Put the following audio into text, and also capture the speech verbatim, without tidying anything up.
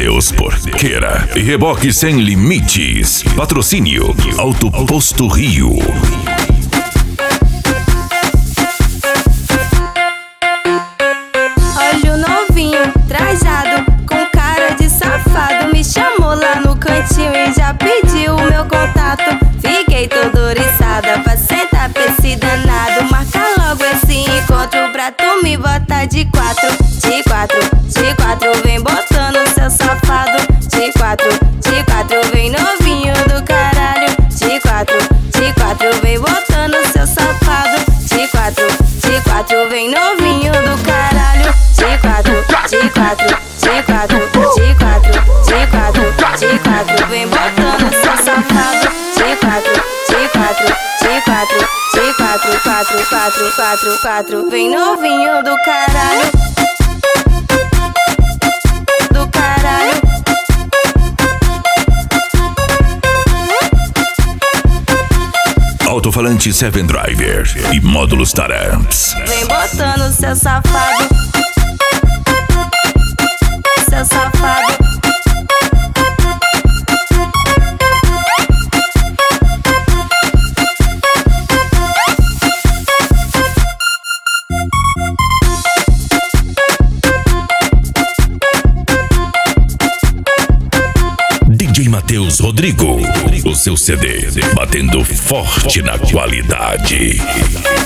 Deus por queira. E reboque sem limites. Patrocínio Auto Posto Rio. Olha o novinho, trajado, com cara de safado. Me chamou lá no cantinho e já pediu o meu contato. Fiquei toda oriçada pra sentar pra esse danado. Marca logo esse encontro pra tu me botar de quatro. De quatro, de quatro, vem botando seu safado. De quatro, de quatro, vem novinho do caralho. De quatro, de quatro, vem botando seu safado. De quatro, de quatro, vem novinho do caralho. De quatro, de quatro, de quatro, de quatro, de quatro, de quatro, vem botando seu safado. De quatro, de quatro, de quatro, de quatro, quatro, quatro, quatro, quatro, vem novinho do caralho. Do caralho. Alto-falante Seven Driver e módulos Taramps. Vem botando seu safado. Seu safado. D J Matheus Rodrigo, o seu C D batendo forte na qualidade.